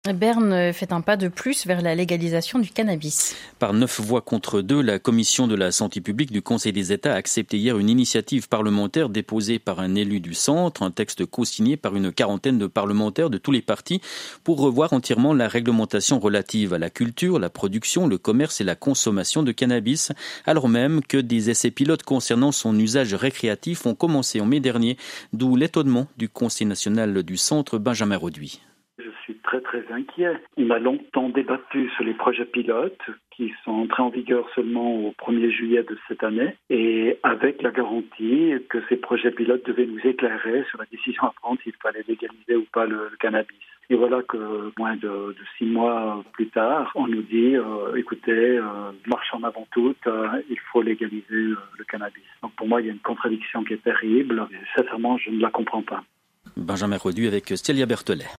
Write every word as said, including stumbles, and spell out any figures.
Berne fait un pas de plus vers la légalisation du cannabis. Par neuf voix contre deux, la Commission de la santé publique du Conseil des États a accepté hier une initiative parlementaire déposée par un élu du centre, un texte co-signé par une quarantaine de parlementaires de tous les partis pour revoir entièrement la réglementation relative à la culture, la production, le commerce et la consommation de cannabis, alors même que des essais pilotes concernant son usage récréatif ont commencé en mai dernier, d'où l'étonnement du Conseil national du centre, Benjamin Roduit. Je suis très très inquiet. On a longtemps débattu sur les projets pilotes qui sont entrés en vigueur seulement au premier juillet de cette année et avec la garantie que ces projets pilotes devaient nous éclairer sur la décision à prendre s'il fallait légaliser ou pas le, le cannabis. Et voilà que moins de, de six mois plus tard, on nous dit euh, écoutez, euh, marche en avant toute, euh, il faut légaliser euh, le cannabis. Donc pour moi, il y a une contradiction qui est terrible. Et sincèrement, je ne la comprends pas. Benjamin Roduit avec Stélia Berthelet.